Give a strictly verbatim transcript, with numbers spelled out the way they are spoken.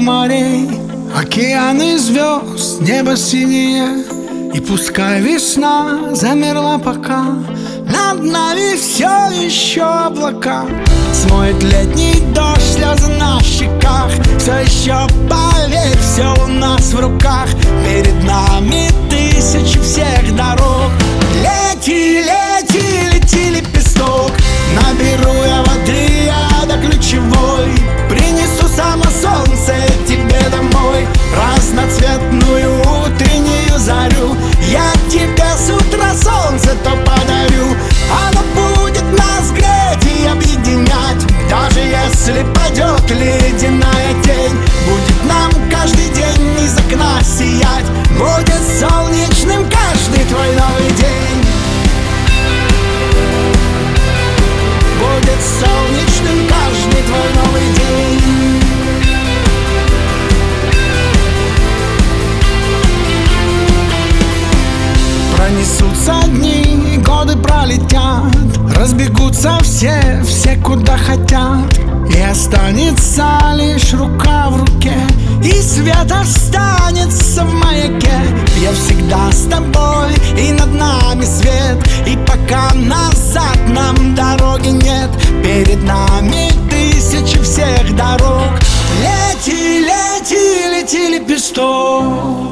морей, океаны звезд, небо синее. И пускай весна замерла пока, над нами все еще облака. Смоет летний дождь слезы на щеках. Все еще, поверь, все у нас в руках. Перед нами тысячи всех дорог. Лети, лети, лети, лепесток. Наберу я воды, я до ключевой. Принесу само солнце тебе домой. Разноцветную утреннюю зарю я тебе с утра солнце-то подарю. Оно будет нас греть и объединять. Даже если падет ледяная тень, будет нам каждый день из окна сиять. Будет солнечным каждый твой новый день. Будет солнечным каждый твой новый день. Пронесутся дни, годы пролетят, разбегутся все, все куда хотят. И останется лишь рука в руке, и свет останется в маяке. Я всегда с тобой, и над нами свет. И пока назад нам дороги нет, перед нами тысячи всех дорог. Лети, лети, лети, лепесток.